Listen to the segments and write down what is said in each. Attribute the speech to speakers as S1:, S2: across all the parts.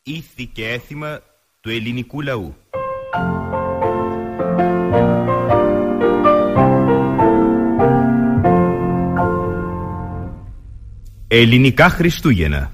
S1: Ήθη και έθιμα του ελληνικού λαού. Ελληνικά Χριστούγεννα.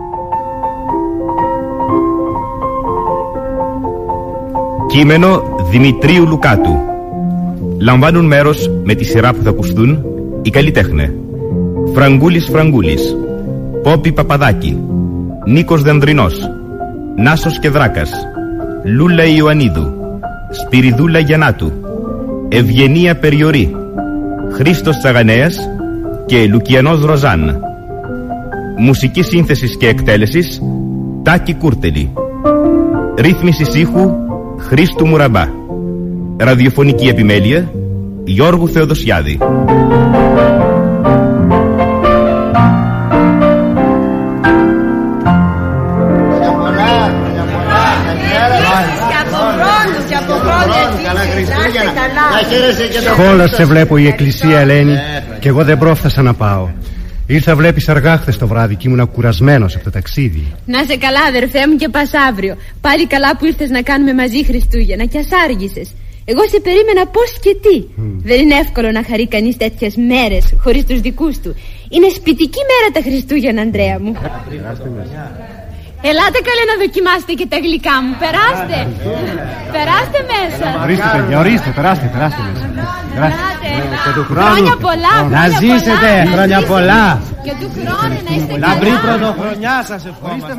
S1: Κείμενο Δημητρίου Λουκάτου. Λαμβάνουν μέρος με τη σειρά που θα ακουστούν οι καλλιτέχνε: Φραγκούλης Φραγκούλης, Πόπη Παπαδάκη, Νίκος Δενδρινός, Νάσος Κεδράκας, Λούλα Ιωαννίδου, Σπυριδούλα Γιαννάτου, Ευγενία Περιορή, Χρήστος Τσαγανέας και Λουκιανός Ροζάν. Μουσική σύνθεσης και εκτέλεσης Τάκη Κούρτελη. Ρύθμισης ήχου Χρήστου Μουραμπά. Ραδιοφωνική επιμέλεια Γιώργου Θεοδοσιάδη.
S2: Σχόλασε βλέπω η εκκλησία, Ελένη, και εγώ δεν πρόφθασα να πάω. Ήρθα, βλέπεις, αργά χθες το βράδυ και ήμουν κουρασμένος από το ταξίδι.
S3: Να σε καλά, αδερφέ μου, και πας αύριο. Πάλι καλά που ήρθες να κάνουμε μαζί Χριστούγεννα και ας άργησες. Εγώ σε περίμενα πώς και τι. Δεν είναι εύκολο να χαρεί κανείς τέτοιες μέρες χωρίς τους δικούς του. Είναι σπιτική μέρα τα Χριστούγεννα, Ανδρέα μου. Ελάτε καλέ να δοκιμάσετε και τα γλυκά μου. Περάστε. Περάστε μέσα.
S2: Ορίστε, παιδιά, ορίστε, περάστε μέσα.
S3: Χρόνια πολλά.
S2: Να ζήσετε, χρόνια πολλά.
S3: Και του χρόνου να είστε καλά.
S2: Λαμπρή πρωτοχρονιά σας ευχόμαστε.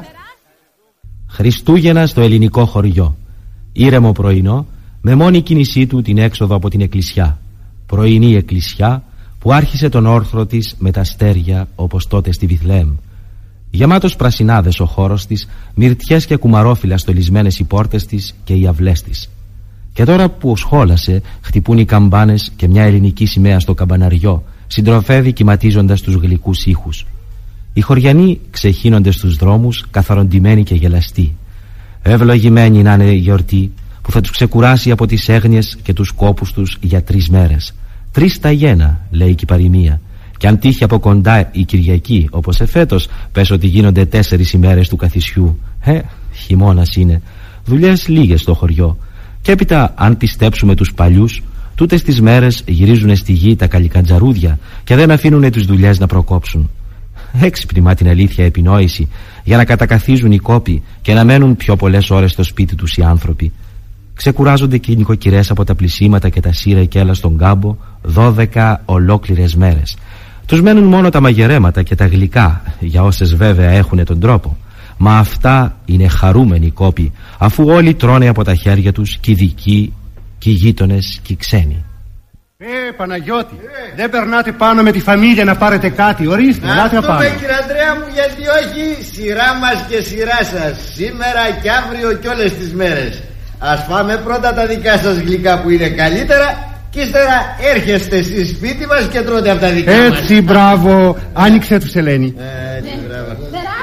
S4: Χριστούγεννα στο ελληνικό χωριό. Ήρεμο πρωινό, με μόνη κίνησή του την έξοδο από την εκκλησιά. Πρωινή εκκλησιά που άρχισε τον όρθρο της με τα αστέρια, όπως τότε στη Βιθλεέμ. Γεμάτος πρασινάδες ο χώρος της, μυρτιές και κουμαρόφυλλα στολισμένες οι πόρτες της και οι αυλές της. Και τώρα που σχόλασε, χτυπούν οι καμπάνες και μια ελληνική σημαία στο καμπαναριό συντροφεύει κυματίζοντας τους γλυκούς ήχους. Οι χωριανοί ξεχύνονται στους δρόμους, καθαροντημένοι και γελαστοί. Ευλογημένοι να είναι η γιορτή που θα τους ξεκουράσει από τις έγνοιες και τους κόπους τους για 3 μέρες. 3 τα γένα, λέει και η παροιμία. Κι αν τύχει από κοντά η Κυριακή, όπως εφέτος, πες ότι γίνονται 4 ημέρες του καθισιού. Χειμώνας είναι. Δουλειές λίγες στο χωριό. Και έπειτα, αν πιστέψουμε τους παλιούς, τούτες τις μέρες γυρίζουνε στη γη τα καλικαντζαρούδια και δεν αφήνουνε τις δουλειές να προκόψουν. Έξυπνη μα την αλήθεια επινόηση, για να κατακαθίζουν οι κόποι και να μένουν πιο πολλές ώρες στο σπίτι τους οι άνθρωποι. Ξεκουράζονται και οι νοικοκυρές από τα πλησίματα και τα σίρα και έλα στον κάμπο 12 ολόκληρες μέρες. Τους μένουν μόνο τα μαγειρέματα και τα γλυκά, για όσες βέβαια έχουν τον τρόπο. Μα αυτά είναι χαρούμενοι κόποι, αφού όλοι τρώνε από τα χέρια τους, και οι δικοί, και οι γείτονες, και οι ξένοι.
S2: Παναγιώτη, δεν περνάτε πάνω με τη φαμίλια να πάρετε κάτι? Ορίστε, ελάτε να πάμε.
S5: Κύριε Ανδρέα μου, γιατί όχι? Σειρά μας και σειρά σας, σήμερα και αύριο και όλες τις μέρες. Ας φάμε πρώτα τα δικά σας γλυκά που είναι καλύτερα, και ύστερα έρχεστε εσείς σπίτι μας και τρώτε από τα δικά μας.
S2: Έτσι, μπράβο. Άνοιξε τους, Ελένη.
S5: Έτσι, μπράβο.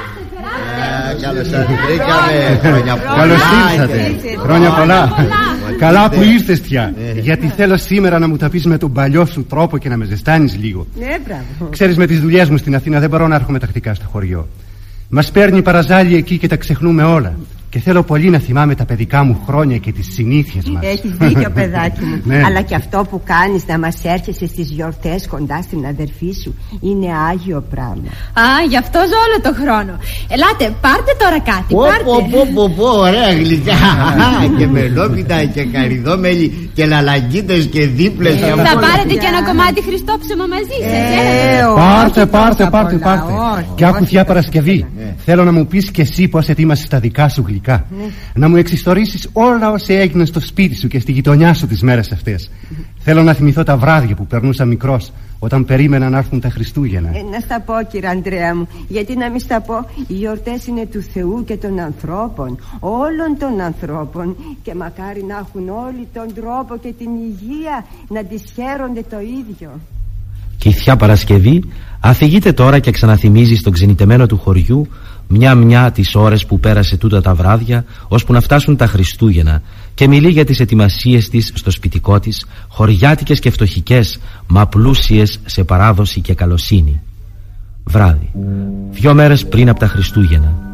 S5: Καλώς σας βρήκαμε. Χρόνια πολλά.
S2: Καλώς ήρθατε. Χρόνια πολλά. Καλά που ήρθες πια. Γιατί θέλω σήμερα να μου τα πεις με τον παλιό σου τρόπο και να με ζεστάνεις λίγο.
S6: Ναι, μπράβο.
S2: Ξέρεις, με τις δουλειές μου στην Αθήνα δεν μπορώ να έρχομαι τακτικά στο χωριό. Μας παίρνει παραζάλι εκεί και τα ξεχνούμε όλα. Και θέλω πολύ να θυμάμαι τα παιδικά μου χρόνια και τις συνήθειες μας.
S6: Έχεις δίκιο, παιδάκι μου.
S2: Ναι.
S6: Αλλά και αυτό που κάνεις, να μας έρχεσαι στις γιορτές κοντά στην αδερφή σου, είναι άγιο πράγμα.
S3: Γι' αυτό ζω όλο το χρόνο. Ελάτε, πάρτε τώρα κάτι.
S5: Πω, ωραία γλυκά. Και μελόπιτα και καρυδόμελι και λαλαγκίτες και δίπλες.
S3: Θα πάρετε και ένα κομμάτι χριστόψωμο μαζί σας.
S2: Πάρτε. Και άκου θεία Παρασκευή. Θέλω να μου πεις και εσύ πώς ετοίμασες τα δικά σου γλυκά. Να μου εξιστορήσεις όλα όσα έγιναν στο σπίτι σου και στη γειτονιά σου τις μέρες αυτές. Θέλω να θυμηθώ τα βράδια που περνούσα μικρός, όταν περίμενα να έρθουν τα Χριστούγεννα.
S6: Να στα πω, κύριε Ανδρέα μου, γιατί να μην στα πω? Οι γιορτές είναι του Θεού και των ανθρώπων, όλων των ανθρώπων, και μακάρι να έχουν όλοι τον τρόπο και την υγεία να τις χαίρονται το ίδιο.
S4: Και η θεία Παρασκευή αφηγείται τώρα και ξαναθυμίζει στον ξενιτεμένο του χωριού μια τις ώρες που πέρασε τούτα τα βράδια, ώσπου να φτάσουν τα Χριστούγεννα, και μιλεί για τις ετοιμασίες της στο σπιτικό της, χωριάτικες και φτωχικές, μα πλούσιες σε παράδοση και καλοσύνη. Βράδυ, 2 μέρες πριν από τα Χριστούγεννα.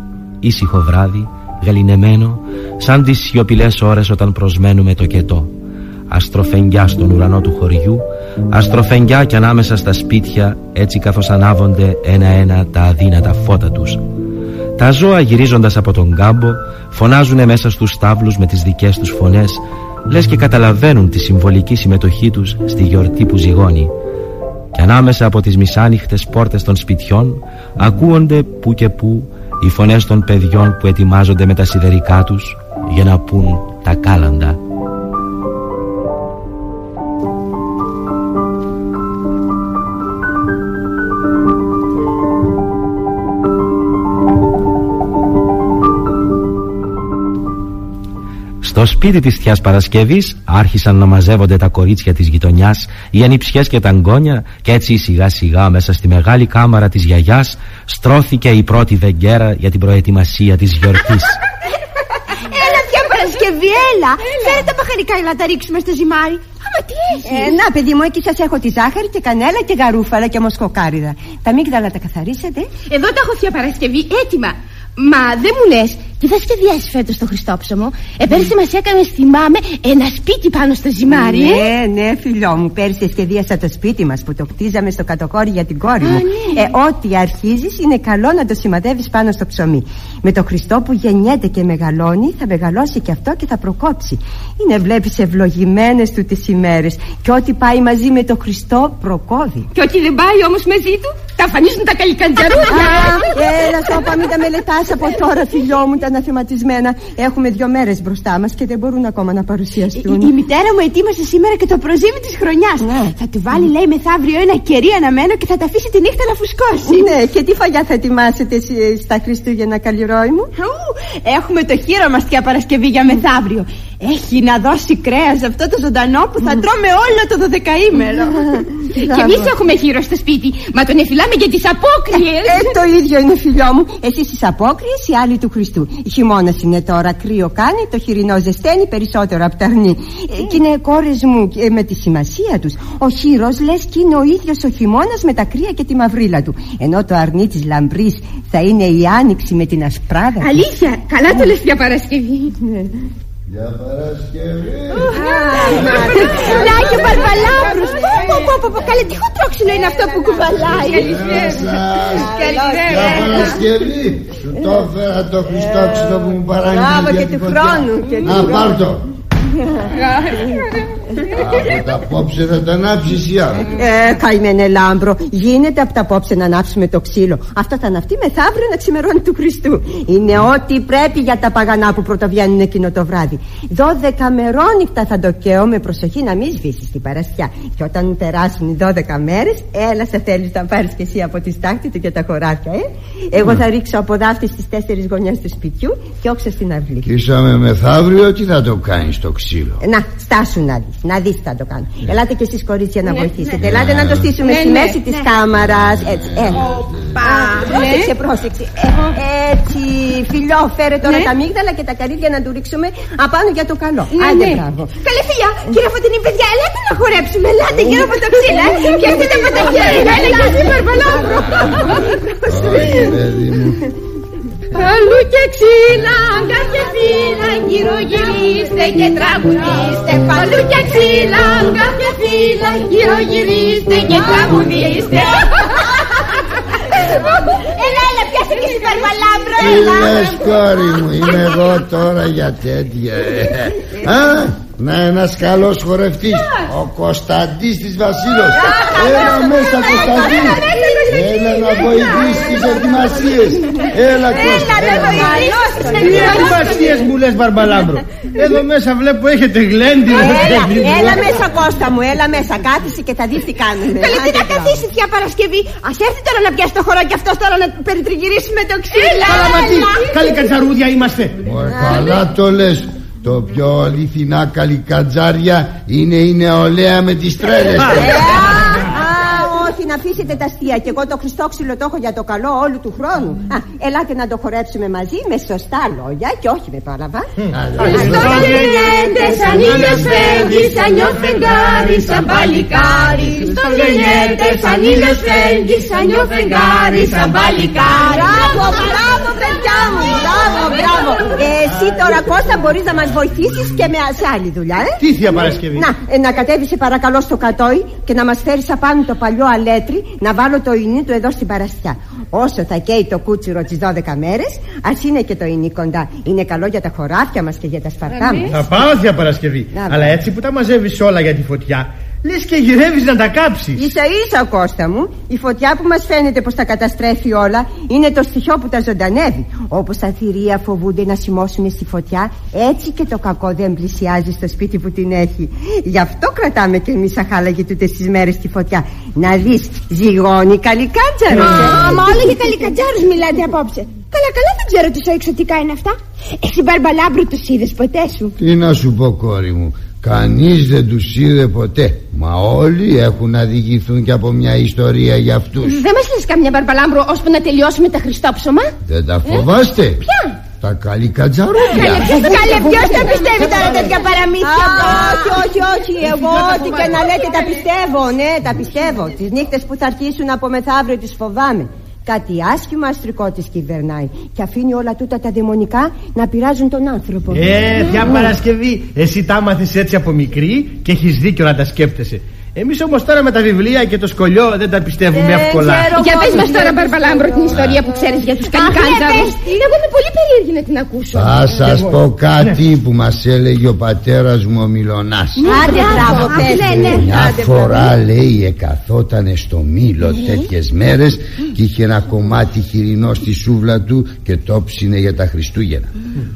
S4: ήσυχο βράδυ, γαληνεμένο, σαν τις σιωπηλές ώρες όταν προσμένουμε το κετό. Αστροφενγκιά στον ουρανό του χωριού, αστροφενγκιά κι ανάμεσα στα σπίτια, έτσι καθώς ανάβονται ένα-ένα τα αδύνατα φώτα τους. Τα ζώα, γυρίζοντας από τον κάμπο, φωνάζουνε μέσα στους στάβλους με τις δικές τους φωνές, λες και καταλαβαίνουν τη συμβολική συμμετοχή τους στη γιορτή που ζυγώνει. Και ανάμεσα από τις μισάνυχτες πόρτες των σπιτιών ακούονται που και που οι φωνές των παιδιών που ετοιμάζονται με τα σιδερικά τους για να πουν τα κάλαντα. Στο σπίτι της Θείας Παρασκευής άρχισαν να μαζεύονται τα κορίτσια της γειτονιάς, οι ανιψιές και τα γκόνια, και έτσι σιγά σιγά μέσα στη μεγάλη κάμαρα της γιαγιάς στρώθηκε η πρώτη βεγγέρα για την προετοιμασία της γιορτής.
S7: Έλα Θεία Παρασκευή, έλα! Φέρε τα μπαχαρικά για να τα ρίξουμε στο ζυμάρι. Άμα τι έχεις?
S6: Να παιδί μου, εκεί σας έχω τη ζάχαρη και κανέλα και γαρούφαλα και μοσκοκάριδα. Τα μίγδαλα τα καθαρίσατε?
S7: Εδώ τα έχω Θεία Παρασκευή έτοιμα. Μα δεν μου λες, τι θα σχεδιάσεις φέτος το Χριστόψωμο? Πέρυσι μας έκανες, θυμάμαι, ένα σπίτι πάνω στο ζυμάρι.
S6: Ναι, φιλό μου, πέρυσι σχεδίασα το σπίτι μας που το κτίζαμε στο κατοκόρι για την κόρη μου. Ό,τι αρχίζεις είναι καλό να το σημαδεύεις πάνω στο ψωμί. Με το Χριστό που γεννιέται και μεγαλώνει, θα μεγαλώσει και αυτό και θα προκόψει. Είναι, βλέπεις, ευλογημένες του τις ημέρες. Και ό,τι πάει μαζί με το Χριστό προκόβει.
S7: Και ό,τι δεν πάει όμως μαζί του, τα αφανίζουν τα καλικαντζαρούδια.
S6: Έλα, Σόπα, μην τα μελετάς από τώρα, φιλό μου, τα αναθεματισμένα. Έχουμε 2 μέρες μπροστά μας και δεν μπορούν ακόμα να παρουσιαστούν.
S7: Η μητέρα μου ετοίμασε σήμερα και το προζύμι της χρονιάς. Θα του βάλει, λέει, μεθαύριο ένα κερί αναμένο και θα τα αφήσει τη νύχτα να φουσκώσει.
S6: Ναι, και τι φαγιά θα ετοιμάσετε στα Χριστούγεννα, καλλιρόι μου?
S7: Έχουμε το χείρο μας Θεία Παρασκευή για μεθαύριο. Έχει να δώσει κρέας αυτό το ζωντανό που θα τρώμε όλο το 12ήμερο. Και εμείς έχουμε χείρο στο σπίτι. Μα τον εφυλάμε για τις απόκριες.
S6: Το ίδιο είναι, φιλό μου. Εσείς τις απόκριες, οι άλλοι του Χριστού. Χειμώνας είναι τώρα, κρύο κάνει, το χοιρινό ζεσταίνει περισσότερο από τα αρνί. Και είναι, κόρες μου, με τη σημασία τους. Ο χείρος λες και είναι ο ίδιος ο χειμώνας με τα κρύα και τη μαυρίλα του. Ενώ το αρνί της λαμπρής θα είναι η άνοιξη με την ασπράδα.
S7: Αλήθεια, καλά το λες για Παρασκευή.
S5: Για Παρασκευή.
S7: Να και ο Μπαρμπαλάμπρος. Καλέ, τι χοντρόξυλο είναι αυτό που κουβαλάει.
S5: Καλησπέρα. Για Παρασκευή. Σου το έφερα το Χριστόξυλο που μου παράγει.
S6: Μπράβο, και του χρόνου.
S5: Να πάρ' το. Από τα απόψε θα το ανάψεις ή άλλο?
S6: Καημένε Λάμπρο, γίνεται από τα απόψε να ανάψουμε το ξύλο. Αυτό θα αναυτεί μεθαύριο να ξημερώνει του Χριστού. Είναι ό,τι πρέπει για τα παγανά που πρωτοβγαίνουν εκείνο το βράδυ. 12 μερόνυχτα θα το καίω με προσοχή να μην σβήσεις την Παρασκιά. Και όταν περάσουν οι 12 μέρες, έλα σε θέλεις να πάρεις και εσύ από τη στάχτη του και τα χωράφια, Εγώ θα ρίξω από δάφτη στις 4 γωνιές του σπιτιού και όξω στην αυλή.
S5: Κοίσαμε μεθαύριο, τι θα το κάνεις το ξύλο?
S6: Να, στάσου να δεις τι θα το κάνω. Ελάτε και εσείς κορίτσια να βοηθήσετε. Ελάτε να το στήσουμε στη μέση της κάμαρας. Έτσι, πρόσεξε. Έτσι, φιλιό, φέρε τώρα τα μίγδαλα και τα καρύδια να του ρίξουμε απάνω για το καλό. Άντε, μπράβο.
S7: Καλέ φιλιά, κύριε Φωτεινή, παιδιά, ελάτε να χορέψουμε. Ελάτε γύρω από το ξύλα. Πιαστείτε με τα χέρια. Έλα και εσύ, Μπαρμπαλάμπρο. Αλλού και ξύλα, κάποια φύλλα, γύρω γυρίστε και τραγουδίστε. Αλλού και ξύλα, κάποια φύλλα, γύρω γυρίστε και τραγουδίστε. Έλα, πιάσε και εσύ Μπαρμπαλάμπρο, έλα.
S5: Τι λες, κόρη μου, είμαι εγώ τώρα για τέτοια. Να, ένας καλός χορευτής, ο Κωνσταντής της Βασίλος. Έλα μέσα, Κωνσταντή. Έλα να βοηθήσεις τις ετοιμασίες. Έλα, Κώστα.
S2: Τι ετοιμασίες μου λες, Μπαρμπαλάμπρο? Εδώ μέσα βλέπω έχετε γλέντι.
S6: Έλα μέσα, Κώστα μου, έλα μέσα. Κάθισε και θα δεις τι κάνουμε.
S7: Καλή, τι να καθίσει Θεία Παρασκευή? Ας έρθει τώρα να πιάσει το χώρο και αυτός τώρα να περιτριγυρίσουμε το ξύλο.
S2: Καλή κατσαρούδια είμαστε.
S5: Καλά το λες. Το πιο αληθινά καλικατζάρια είναι η νεολαία με τις τρέλες.
S6: Όχι να αφήσετε τα αστεία και εγώ το Χριστόξυλο το έχω για το καλό όλου του χρόνου. Ελάτε να το χορέψουμε μαζί με σωστά λόγια και όχι με παραβά.
S3: Χριστός γεννιέται, σαν ήλιος φεύγει, σαν νιό φεγγάρι, σαν παλικάρι. Χριστός γεννιέται, σαν ήλιος φεύγει, σαν νιό φεγγάρι, σαν παλικάρι.
S6: Μπράβο, μπράβο παιδιά μου, μπράβο. Εσύ τώρα Κώστα μπορείς να μας βοηθήσεις και με σε άλλη δουλειά,
S5: Τι Θεία Παρασκευή?
S6: Να κατέβεις σε παρακαλώ στο κατόι και να μας φέρεις απάνω το παλιό αλέτρι να βάλω το ινί του εδώ στην παραστιά. Όσο θα καίει το κούτσουρο τις 12 μέρες, ας είναι και το ινί κοντά. Είναι καλό για τα χωράφια μας και για τα σπαρτά μας.
S5: Θα πάω Θεία Παρασκευή. Αλλά έτσι που τα μαζεύεις όλα για τη φωτιά, λες και γυρεύεις να τα κάψεις.
S6: Ίσα Κώστα μου, η φωτιά που μας φαίνεται πως τα καταστρέφει όλα είναι το στοιχείο που τα ζωντανεύει. Όπως τα θηρία φοβούνται να σημώσουν στη φωτιά, έτσι και το κακό δεν πλησιάζει στο σπίτι που την έχει. Γι' αυτό κρατάμε και εμείς αχάλαγοι τούτες τις μέρες τη φωτιά. Να δεις, ζυγώνει καλικάτζαρος.
S7: Μα όλα για καλικατζάρους μιλάτε απόψε. Καλά δεν ξέρω τόσο εξωτικά είναι αυτά. Εσύ Μπαρμπαλάμπρου τους είδες ποτέ σου?
S8: Τι να σου πω κόρη μου, κανείς δεν τους είδε ποτέ. Μα όλοι έχουν να διηγηθούν και από μια ιστορία για αυτούς.
S7: Δεν μας λες καμιά Μπαρμπαλάμπρου ώσπου να τελειώσουμε τα Χριστόψωμα?
S8: Δεν τα φοβάστε?
S7: Ποια?
S8: Τα καλικατζαρούδια.
S6: Ποιος τα πιστεύει τώρα τέτοια παραμύθια? Όχι, εγώ ό,τι και να λέτε τα πιστεύω. Ναι, τα πιστεύω. Τις νύχτες που θα αρχίσουν από μεθαύριο τις φοβάμαι. Κάτι άσχημα αστρικό της κυβερνάει και αφήνει όλα τούτα τα δαιμονικά να πειράζουν τον άνθρωπο.
S5: Θεία Παρασκευή, εσύ τα άμαθες έτσι από μικρή και έχεις δίκιο να τα σκέπτεσαι. Εμείς όμως τώρα με τα βιβλία και το σκολιό δεν τα πιστεύουμε εύκολα.
S7: Για πες μας τώρα Μπαρμπαλάμπρο την ιστορία που ξέρεις για τους καλικάτζαρους. Εγώ είμαι πολύ περίεργη να την ακούσω.
S8: Θα σας πω κάτι που μας έλεγε ο πατέρας μου ο Μιλωνάς.
S6: Άντε μπράβο, πες.
S8: Μια φορά λέει εκαθότανε στο Μήλο τέτοιες μέρες και είχε ένα κομμάτι χοιρινό στη σούβλα του και το ψήνε για τα Χριστούγεννα.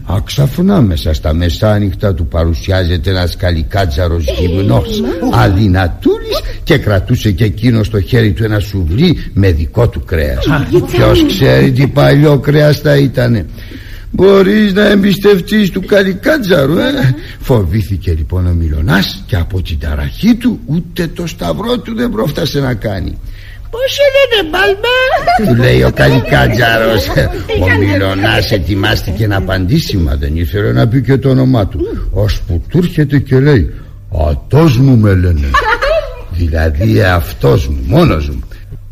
S8: Αξαφνά μέσα στα μεσάνυχτα του παρουσιάζεται ένας καλικάτζαρος γυμνός, αδυνατούλης, και κρατούσε και εκείνο στο χέρι του ένα σουβλί με δικό του κρέας. Ποιος ξέρει τι παλιό κρέας θα ήτανε. Μπορείς να εμπιστευτείς του καλικάτζαρου, Φοβήθηκε λοιπόν ο Μιλωνάς και από την ταραχή του ούτε το σταυρό του δεν πρόφτασε να κάνει.
S9: Πώς είναι μπάλμα?
S8: Του λέει ο καλικάτζαρος. Ο Μιλωνάς ετοιμάστηκε να απαντήσει, μα δεν ήθελε να πει και το όνομά του, ώσπου του έρχεται και λέει «Ατός μου με λένε». Δηλαδή αυτός μου, μόνος μου.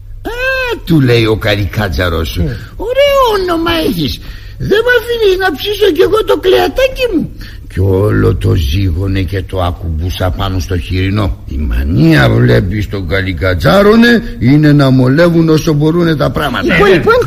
S8: Του λέει ο καλικάτζαρος,
S9: ωραίο όνομα έχεις. Δεν μ' αφήνεις να ψήσω κι εγώ το κλεατάκι μου?
S8: Και όλο το ζύγωνε και το ακουμπούσα πάνω στο χοιρινό. Η μανία βλέπεις τον καλικατζάρωνε είναι να μολεύουν όσο μπορούνε τα πράγματα.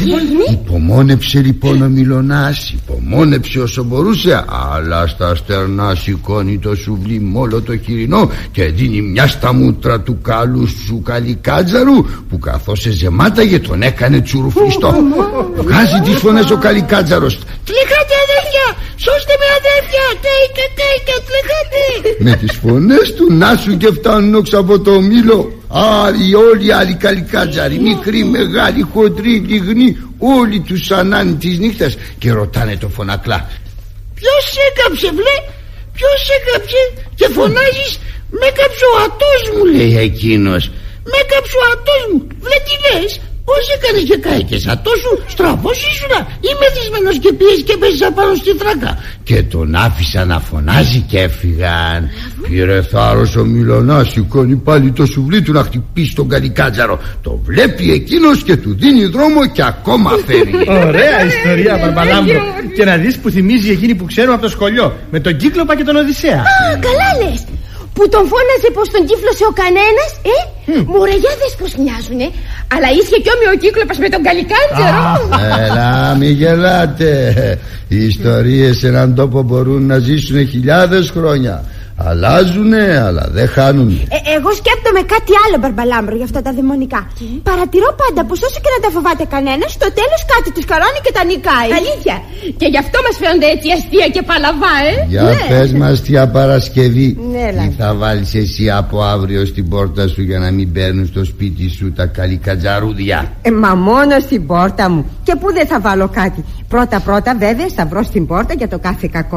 S8: Υπομόνεψε λοιπόν ο Μιλωνάς, υπομόνεψε όσο μπορούσε, αλλά στα στερνά σηκώνει το σουβλί με όλο το χοιρινό και δίνει μια στα μούτρα του καλού σου καλικάτζαρου, που καθώς ζεμάταγε τον έκανε τσουρουφλιστό. Βγάζει τις φωνές ο καλικάτζαρος.
S9: Τλεχάτε αδέρφια, σώστε με αδέρφια, τέικα, τλεχάτε.
S8: Με τις φωνές του να σου και φτάνουν όξω από το Μήλο όλοι οι άλλοι καλικάτζαροι, μικροί, μεγάλοι, χοντροί, λιγνοί, όλοι τους ανάνει τις νύχτας και ρωτάνε το φωνακλά.
S9: Ποιος έκαψε βλέ, ποιος έκαψε? Και φωνάζεις με κάψε ο ατός μου, λέει εκείνος. Με κάψε ο ατός μου, βλέ τι λες? Πώς έκανες και κάηκες ατός σου? Στραβός ήσουνα ή μεθυσμένος και πιέζεις και παίζεις απάνω στη θράκα?
S8: Και τον άφησα να φωνάζει και έφυγαν. Πήρε θάρρος ο Μιλωνάς, σηκώνει πάλι το σουβλί του να χτυπήσει τον καλικάτζαρο. Το βλέπει εκείνος και του δίνει δρόμο και ακόμα φεύγει.
S5: Ωραία ιστορία, Μπαρμπαλάμπρο. Και να δεις που θυμίζει εκείνη που ξέρουμε από το σχολείο, με τον Κύκλοπα και τον Οδυσσέα.
S7: Καλά λες. Που τον φώναζε πως τον κύφλωσε ο κανένας. Μωραγιάδες πως μοιάζουνε. Αλλά ίσχυε κι όμοιο ο Κύκλοπας με τον καλικάτζαρο.
S8: Έλα μη γελάτε. Οι ιστορίες σε έναν τόπο μπορούν να ζήσουν χιλιάδες χρόνια. Αλλάζουνε αλλά δεν χάνουνε.
S7: Εγώ σκέπτομαι κάτι άλλο, Μπαρμπαλάμπρο, για αυτά τα δαιμονικά. Παρατηρώ πάντα πως όσο και να τα φοβάται κανένας, στο τέλος κάτι τους καρώνει και τα νικάει.
S3: Αλήθεια. Και γι' αυτό μας φαίνονται έτσι αστεία και παλαβά,
S8: Για πες μας, Θεία Παρασκευή, τι θα βάλεις εσύ από αύριο στην πόρτα σου για να μην παίρνουν στο σπίτι σου τα καλικατζαρούδια?
S6: Μα μόνο στην πόρτα μου. Και πού δεν θα βάλω κάτι. Πρώτα βέβαια θα βρω στην πόρτα για το κάθε κακό.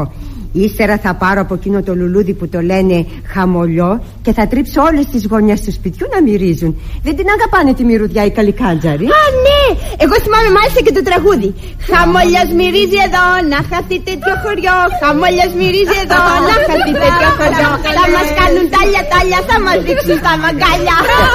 S6: Ύστερα θα πάρω από εκείνο το λουλούδι που το λένε χαμολιό και θα τρίψω όλες τις γωνιές του σπιτιού να μυρίζουν. Δεν την αγαπάνε τη μυρουδιά οι καλικάντζαροι?
S7: Α, ναι! Εγώ θυμάμαι μάλιστα και το τραγούδι. Χαμολιός μυρίζει εδώ, να χαθεί τέτοιο χωριό. Χαμολιός μυρίζει εδώ, να χαθεί τέτοιο χωριό. Θα μας κάνουν τάλια, θα μας δείξουν τα μαγκάλια.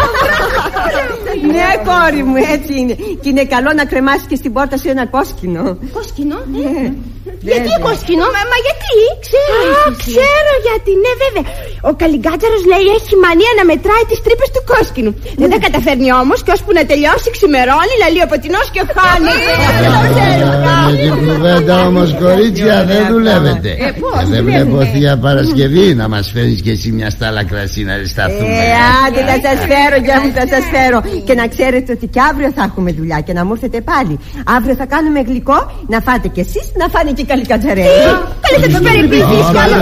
S6: Ναι, κόρη μου, έτσι είναι. Και είναι καλό να κρεμάσεις και στην πόρτα σου ένα κόσκινο.
S7: Κόσκινο? Γιατί κόσκινο? Μα γιατί? Ξέρω γιατί, ναι βέβαια. Ο καλιγκάτζαρος λέει έχει μανία να μετράει τις τρύπες του κόσκινου. Δεν τα καταφέρνει όμως και ώσπου να τελειώσει ξημερώνει, λαλεί ο ποτεινός και χάνεται.
S8: Με την κουβέντα όμως, κορίτσια, δεν δουλεύετε. Δεν βλέπω Θεία Παρασκευή να μας φέρεις και εσύ μια στάλα κρασί να ζεσταθούμε.
S6: Άντε, θα σας φέρω, γεια μου, θα σας φέρω. Και να ξέρετε ότι και αύριο θα έχουμε δουλειά και να μου έρθετε πάλι. Αύριο θα κάνουμε γλυκό, να φάτε κι εσείς, να φάνε και οι καλικατζαρέοι.
S7: Καλή θα τους περιποιηθείς κι άλλο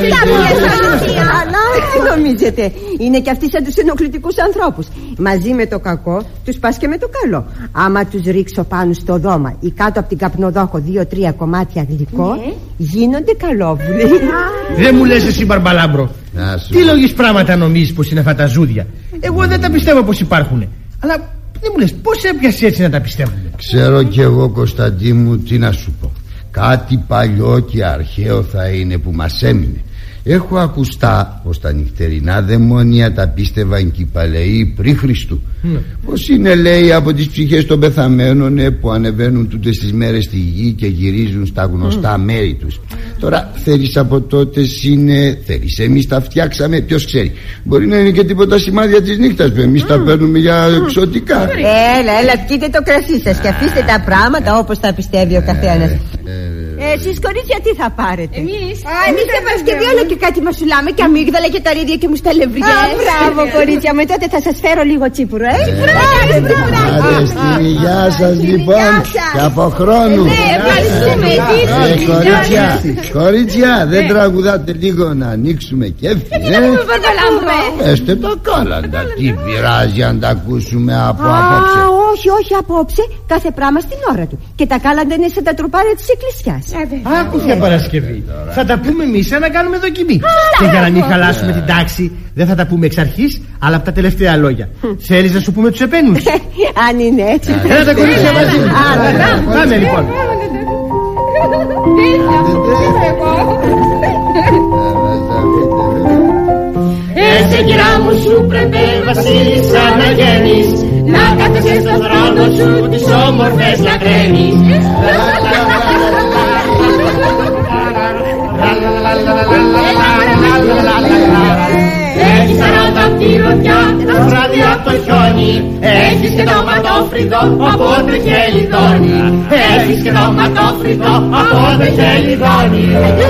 S6: αλλά τι νομίζετε? Είναι και αυτοί σαν τους ενοχλητικούς ανθρώπους. Μαζί με το κακό τους πας και με το καλό. Άμα τους ρίξω πάνω στο δώμα ή κάτω από την καπνοδόχο 2-3 κομμάτια γλυκό, γίνονται καλόβουλοι.
S10: Δεν μου λες εσύ, Μπαρμπαλάμπρο, τι λογείς πράγματα νομίζεις πως είναι αυτά τα ζούδια? Εγώ δεν τα πιστεύω πως υπάρχουνε. Αλλά δεν μου λες πώς έπιασε έτσι να τα πιστεύουμε?
S8: Ξέρω κι εγώ, Κωνσταντί μου, τι να σου πω. Κάτι παλιό και αρχαίο θα είναι που μας έμεινε. Έχω ακουστά πως τα νυχτερινά δαιμόνια τα πίστευαν και οι παλαιοί πριν Χριστού. Πως είναι, λέει, από τις ψυχές των πεθαμένων που ανεβαίνουν τούτες τις μέρες στη γη και γυρίζουν στα γνωστά μέρη τους. Τώρα θέλεις από τότε είναι, θέλεις εμείς τα φτιάξαμε, ποιος ξέρει. Μπορεί να είναι και τίποτα σημάδια της νύχτας που εμείς τα παίρνουμε για εξωτικά.
S6: Έλα, πιείτε το κρασί σας και αφήστε τα πράγματα όπως τα πιστεύει ο καθένας. Εσείς, κορίτσια, τι θα πάρετε?
S7: Εμείς για Παρασκευή όλο και κάτι μασουλάμε και αμύγδαλα και τα ρίδια και μουσταλευριές.
S6: Μπράβο, κορίτσια μου, τότε θα σας φέρω λίγο τσίπουρο,
S8: Γεια σας λοιπόν και από χρόνου. Κορίτσια, δεν τραγουδάτε λίγο να ανοίξουμε κέφι? Έστε το κάλαντα. Τι πειράζει αν τα ακούσουμε από απόψε?
S6: Όχι απόψε. Κάθε πράγμα στην ώρα του. Και τα κάλαντα είναι σαν τα τρουπάρια της εκκλησιάς.
S10: Άκου, Θεία Παρασκευή, θα τα πούμε εμείς σαν να κάνουμε δοκιμή. Και για να μην χαλάσουμε την τάξη, δεν θα τα πούμε εξ αρχής, αλλά από τα τελευταία λόγια. Θέλεις να σου πούμε τους επένους?
S6: Αν είναι έτσι.
S10: Έλα τα κορίτσια μαζί. Πάμε λοιπόν.
S11: Εσύ, κυρά μου, σου πρέπει βασίλισσα να γίνεις, να κάθεσαι στον θρόνο σου τις όμορφες να κρέμεις. Έχεις 40 πυρουτιά και τα βράδια από το χιόνι, έχεις και το ματόφρυδο από το χελιδόνι, έχεις και το ματόφρυδο από το χελιδόνι.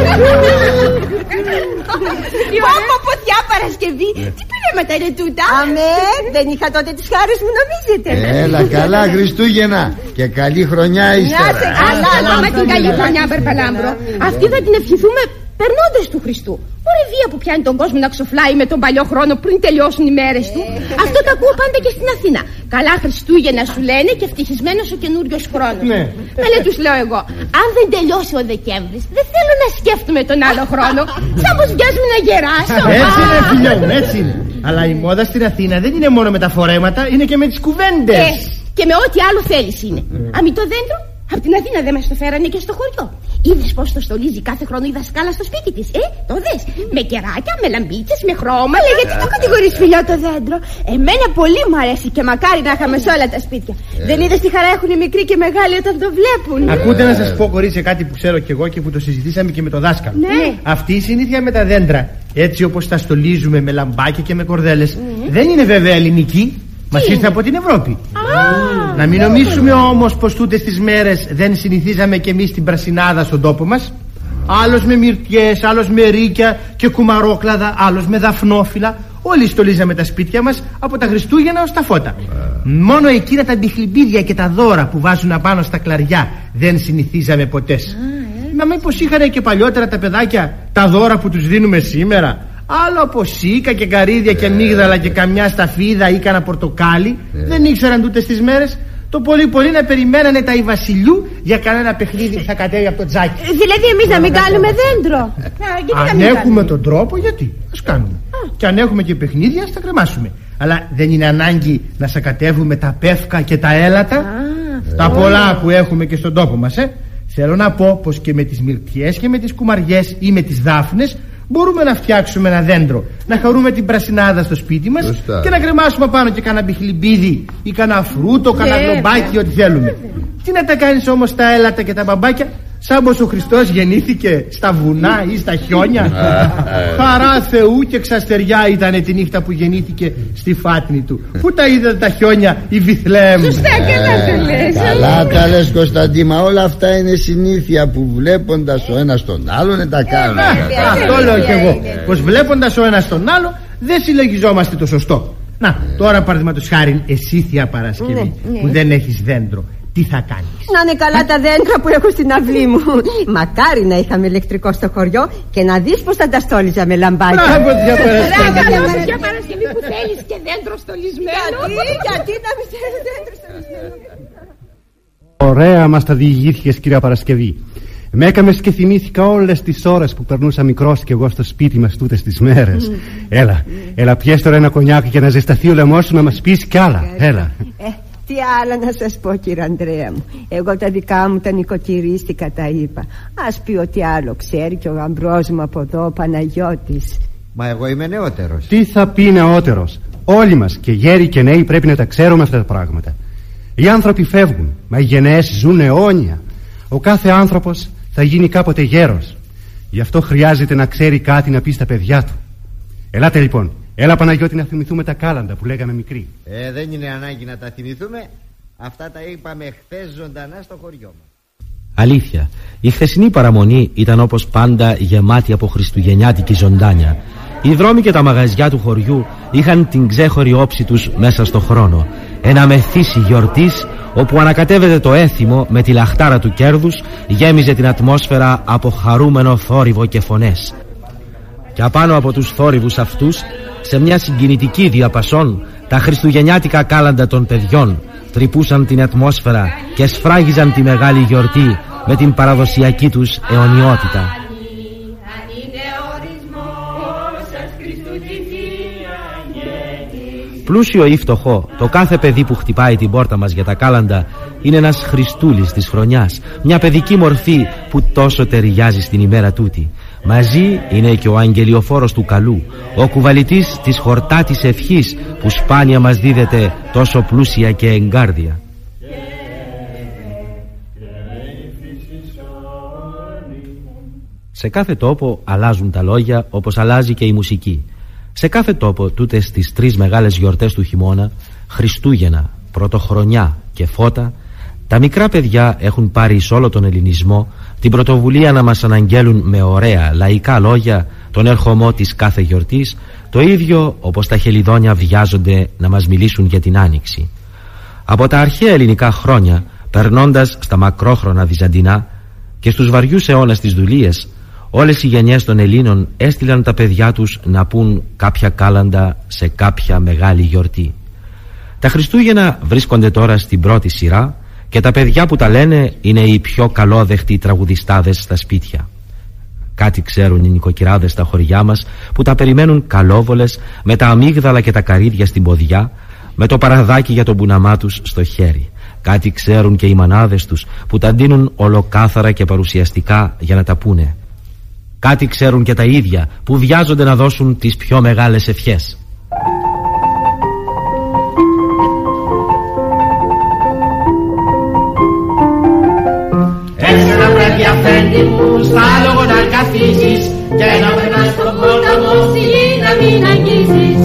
S7: Πω, Θεία Παρασκευή, τι πειραίματα είναι τούτα?
S6: Αμέ, δεν είχα τότε τις χάρες μου, νομίζετε?
S8: Έλα, καλά Χριστούγεννα και καλή χρονιά ύστερα.
S7: Αλλά με την καλή χρονιά, Μπαρμπαλάμπρο, αυτή θα την ευχηθούμε περνώντας του Χριστού. Ωραία βία που πιάνει τον κόσμο να ξοφλάει με τον παλιό χρόνο πριν τελειώσουν οι μέρες του. Αυτό το ακούω πάντα και στην Αθήνα. Καλά Χριστούγεννα σου λένε και ευτυχισμένος ο καινούριος χρόνος. Καλέ τους λέω εγώ, αν δεν τελειώσει ο Δεκέμβρης, δεν θέλω να σκέφτομαι τον άλλο χρόνο. Σαν πως βιάζουμε να γεράσω.
S10: Έτσι είναι, φιλιό μου, έτσι είναι. Αλλά η μόδα στην Αθήνα δεν είναι μόνο με τα φορέματα, είναι και με τις κουβέντες.
S7: Και με ό,τι άλλο θέλεις είναι. Αμή το δέντρο, από την Αθήνα δεν μας το φέρανε και στο χωριό. Είδες πως το στολίζει κάθε χρόνο η δασκάλα στο σπίτι της? Το δες? Με κεράκια, με λαμπίτσες, με χρώμα. Λέει, γιατί το κατηγορείς, φιλιά, το δέντρο? Εμένα πολύ μου αρέσει και μακάρι να είχαμε σε όλα τα σπίτια. Δεν είδες τι χαρά έχουν οι μικροί και οι μεγάλοι όταν το βλέπουν?
S10: Ακούτε να σας πω, κορίτσια, κάτι που ξέρω κι εγώ και που το συζητήσαμε και με το δάσκαλο. Αυτή η συνήθεια με τα δέντρα, έτσι όπως τα στολίζουμε με λαμπάκια και με κορδέλες, δεν είναι βέβαια ελληνική. Μας ήρθε από την Ευρώπη. Να μην νομίσουμε όμως πως τούτες τις μέρες δεν συνηθίζαμε κι εμείς την πρασινάδα στον τόπο μας. Άλλος με μυρτιές, άλλος με ρίκια και κουμαρόκλαδα, άλλος με δαφνόφυλλα. Όλοι στολίζαμε τα σπίτια μας από τα Χριστούγεννα ως τα φώτα. Μόνο εκείνα τα ντυχλιμπίδια και τα δώρα που βάζουν απάνω στα κλαριά δεν συνηθίζαμε ποτέ. Μα μήπως είχαν και παλιότερα τα παιδάκια τα δώρα που τους δίνουμε σήμερα? Άλλο από σίκα και καρύδια και αμύγδαλα και καμιά σταφίδα ή κανένα πορτοκάλι. Δεν ήξεραν τούτες τις μέρες. Το πολύ πολύ να περιμένανε τα Ιβασιλιού για κανένα παιχνίδι που θα κατέβει από το τζάκι.
S6: Δηλαδή εμείς να μην κάνουμε δέντρο?
S10: Αν έχουμε τον τρόπο, γιατί? Ας κάνουμε. Και αν έχουμε και παιχνίδια, ας τα κρεμάσουμε. Αλλά δεν είναι ανάγκη να σακατεύουμε τα πεύκα και τα έλατα, τα πολλά που έχουμε και στον τόπο μας. Θέλω να πω πως και με τις μυρτιές και με τις κουμαριές ή με τις δάφνες μπορούμε να φτιάξουμε ένα δέντρο, να χαρούμε την πρασινάδα στο σπίτι μας και να κρεμάσουμε πάνω και κάνα μπιχλιμπίδι ή κάνα φρούτο, κάνα γλομπάκι, ό,τι θέλουμε. Τι να τα κάνεις όμως τα έλατα και τα μπαμπάκια, σαν πως ο Χριστός γεννήθηκε στα βουνά ή στα χιόνια? Χαρά Θεού και ξαστεριά ήταν τη νύχτα που γεννήθηκε στη φάτνη του. Πού τα είδατε τα χιόνια η Βιθλεέμ?
S6: Σωστά, καλά τα λες.
S8: Καλά τα λες, Κωνσταντίνα. Όλα αυτά είναι συνήθεια που βλέποντας ο ένας τον άλλον τα κάνουν.
S10: Αυτό λέω κι εγώ, πως βλέποντας ο ένας τον άλλο δεν συλλογιζόμαστε το σωστό. Να, τώρα παραδείγματος χάρη εσύ, Θεία Παρασκευή, που δεν έχεις δέντρο, τι θα κάνεις?
S6: Να είναι καλά τα δέντρα που έχω στην αυλή μου. Μακάρι να είχαμε ηλεκτρικό στο χωριό και να δεις πως θα τα στόλιζα με λαμπάκια.
S10: Μπράβο, Θεία Παρασκευή.
S7: Θεία Παρασκευή που θέλεις και δέντρο στολισμένο.
S6: Γιατί να μην θέλεις δέντρο στολισμένο?
S2: Ωραία μας τα διηγήθηκες, κυρία Παρασκευή. Με έκαμες και θυμήθηκα όλες τις ώρες που περνούσα μικρός κι εγώ στο σπίτι μας τούτες τις μέρες. Έλα πιες τώρα ένα κονιάκι για να ζεσταθεί ο λαιμός σου, να μας πεις κι άλλα. Έλα.
S6: Τι άλλα να σας πω, κύριε Ανδρέα μου? Εγώ τα δικά μου τα νοικοκυρίστηκα, τα είπα. Ας πει ότι άλλο ξέρει και ο γαμπρός μου από εδώ, ο Παναγιώτης.
S5: Μα εγώ είμαι νεότερος.
S2: Τι θα πει νεότερος? Όλοι μας και γέροι και νέοι πρέπει να τα ξέρουμε αυτά τα πράγματα. Οι άνθρωποι φεύγουν, μα οι γενναίες ζουν αιώνια. Ο κάθε άνθρωπος θα γίνει κάποτε γέρος. Γι' αυτό χρειάζεται να ξέρει κάτι να πει στα παιδιά του. Ελάτε λοιπόν. Έλα, Παναγιώτη, να θυμηθούμε τα κάλαντα που λέγαμε μικροί.
S5: Δεν είναι ανάγκη να τα θυμηθούμε. Αυτά τα είπαμε χθες ζωντανά στο χωριό μας.
S4: Αλήθεια, η χθεσινή παραμονή ήταν όπως πάντα γεμάτη από χριστουγεννιάτικη ζωντάνια. Οι δρόμοι και τα μαγαζιά του χωριού είχαν την ξέχωρη όψη τους μέσα στο χρόνο. Ένα μεθύσι γιορτής όπου ανακατεύεται το έθιμο με τη λαχτάρα του κέρδους, γέμιζε την ατμόσφαιρα από χαρούμενο θόρυβο και φωνές. Και απάνω από τους θόρυβους αυτούς, σε μια συγκινητική διαπασόν, τα χριστουγεννιάτικα κάλαντα των παιδιών τρυπούσαν την ατμόσφαιρα και σφράγιζαν τη μεγάλη γιορτή με την παραδοσιακή τους αιωνιότητα. Πλούσιο ή φτωχό, το κάθε παιδί που χτυπάει την πόρτα μας για τα κάλαντα είναι ένας Χριστούλης της χρονιάς, μια παιδική μορφή που τόσο ταιριάζει στην ημέρα τούτη. Μαζί είναι και ο αγγελιοφόρος του καλού, ο κουβαλητής της χορτάτης ευχής που σπάνια μας δίδεται τόσο πλούσια και εγκάρδια. Σε κάθε τόπο αλλάζουν τα λόγια όπως αλλάζει και η μουσική. Σε κάθε τόπο τούτες τις τρεις μεγάλες γιορτές του χειμώνα, Χριστούγεννα, Πρωτοχρονιά και Φώτα, τα μικρά παιδιά έχουν πάρει σε όλο τον ελληνισμό την πρωτοβουλία να μας αναγγέλουν με ωραία λαϊκά λόγια τον ερχομό της κάθε γιορτής, το ίδιο όπως τα χελιδόνια βιάζονται να μας μιλήσουν για την Άνοιξη. Από τα αρχαία ελληνικά χρόνια, περνώντας στα μακρόχρονα βυζαντινά και στους βαριούς αιώνες της δουλείας, όλες οι γενιές των Ελλήνων έστειλαν τα παιδιά τους να πούν κάποια κάλαντα σε κάποια μεγάλη γιορτή. Τα Χριστούγεννα βρίσκονται τώρα στην πρώτη σειρά και τα παιδιά που τα λένε είναι οι πιο καλόδεχτοι τραγουδιστάδες στα σπίτια. Κάτι ξέρουν οι νοικοκυράδες στα χωριά μας που τα περιμένουν καλόβολες με τα αμύγδαλα και τα καρύδια στην ποδιά, με το παραδάκι για τον μπουναμά τους στο χέρι. Κάτι ξέρουν και οι μανάδες τους που τα ντύνουν ολοκάθαρα και παρουσιαστικά για να τα πούνε. Κάτι ξέρουν και τα ίδια που βιάζονται να δώσουν τις πιο μεγάλες ευχές.
S11: Έσαι να πρέπει αφέντη μου στα λόγω να καθίσεις και να περνάς τον πόλεμο ή να μην αγγίσεις.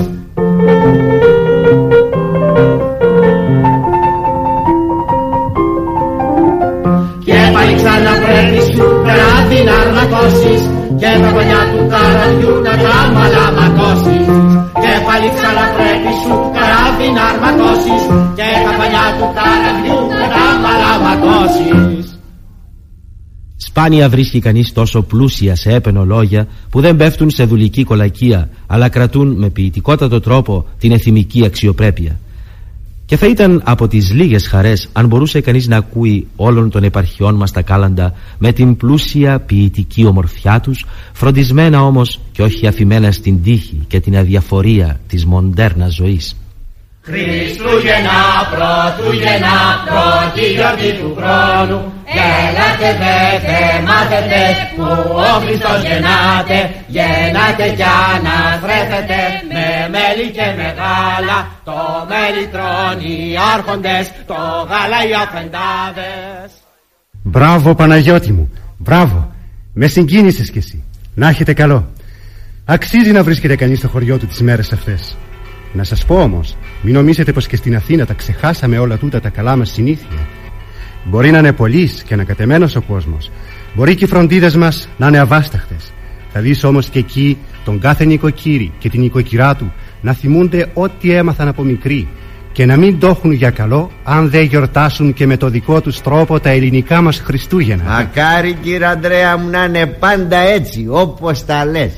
S11: Και πάλι ξανά πρέπει σου περάτη να αρματώσεις και τα παλιά του καραδιού να τα μαλαματώσεις. Και πάλι ξανά πρέπει σου περάτη να αρματώσεις και τα παλιά του καραδιού να τα μαλαματώσεις.
S4: Σπάνια βρίσκει κανείς τόσο πλούσια σε έπαινο λόγια που δεν πέφτουν σε δουλική κολακία, αλλά κρατούν με ποιητικότατο τρόπο την εθιμική αξιοπρέπεια. Και θα ήταν από τις λίγες χαρές αν μπορούσε κανείς να ακούει όλων των επαρχιών μας τα κάλαντα με την πλούσια ποιητική ομορφιά τους, φροντισμένα όμως και όχι αφημένα στην τύχη και την αδιαφορία της μοντέρνας ζωής.
S11: Χριστούγεννα, Πρωτούγεννα, πρώτη γιορτή του χρόνου. Έλατε δε μάθετε που ο Χριστός γεννάται. Γεννάται κι αναθρέφεται με μέλι και με γάλα. Το μέλι τρώνε οι άρχοντες, το γάλα οι αφεντάδες.
S2: Μπράβο Παναγιώτη μου, μπράβο. Με συγκίνησες κι εσύ. Να έχετε καλό. Αξίζει να βρίσκεται κανείς στο χωριό του τις μέρες αυτές. Να σας πω όμως, μην νομίζετε πως και στην Αθήνα τα ξεχάσαμε όλα τούτα τα καλά μας συνήθεια. Μπορεί να είναι πολύς και ανακατεμένος ο κόσμος. Μπορεί και οι φροντίδες μας να είναι αβάσταχτες. Θα δεις όμως και εκεί τον κάθε νοικοκύρη και την νοικοκυρά του να θυμούνται ό,τι έμαθαν από μικροί και να μην το έχουν για καλό αν δεν γιορτάσουν και με το δικό τους τρόπο τα ελληνικά μας Χριστούγεννα.
S5: Μακάρι κύριε Ανδρέα μου να είναι πάντα έτσι όπως τα λες.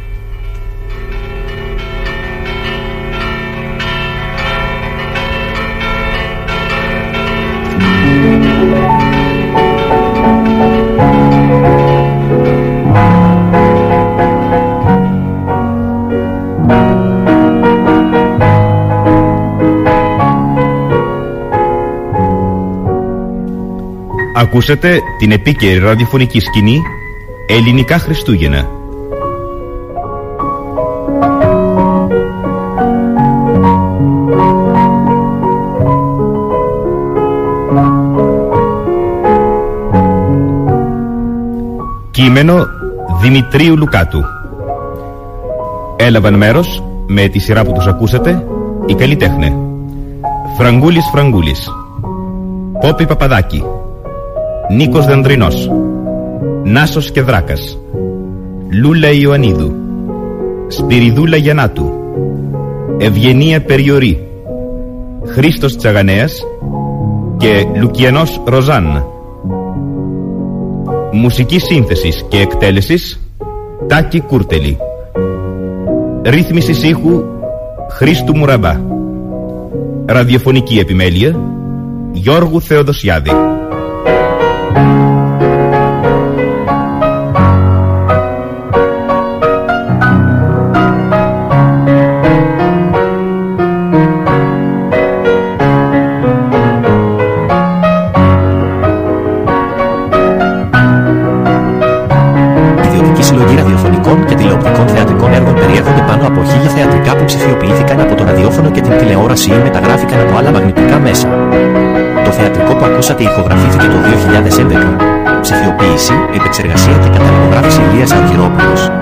S1: Ακούσατε την επίκαιρη ραδιοφωνική σκηνή Ελληνικά Χριστούγεννα. Κείμενο Δημητρίου Λουκάτου. Έλαβαν μέρος με τη σειρά που τους ακούσατε οι καλλιτέχνε Φραγκούλης Φραγκούλης, Πόπη Παπαδάκη, Νίκος Δανδρινός, Νάσος και Δράκας, Λούλα Ιωαννίδου, Σπυριδούλα Γιαννάτου, Ευγενία Περιορή, Χρήστος Τσαγανέας και Λουκιανός Ροζάν. Μουσική σύνθεσης και εκτέλεσης Τάκη Κούρτελη. Ρύθμισης ήχου Χρήστου Μουραμπά. Ραδιοφωνική επιμέλεια Γιώργου Θεοδοσιάδη.
S12: Συλλογή ραδιοφωνικών και τηλεοπτικών θεατρικών έργων περιέχονται πάνω από 1000 θεατρικά που ψηφιοποιήθηκαν από το ραδιόφωνο και την τηλεόραση ή μεταγράφηκαν από άλλα μαγνητικά μέσα. Το θεατρικό που ακούσατε ηχογραφήθηκε το 2011. Ψηφιοποίηση, επεξεργασία και καταλογογράφηση Ηλίας Αργυρόπουλος.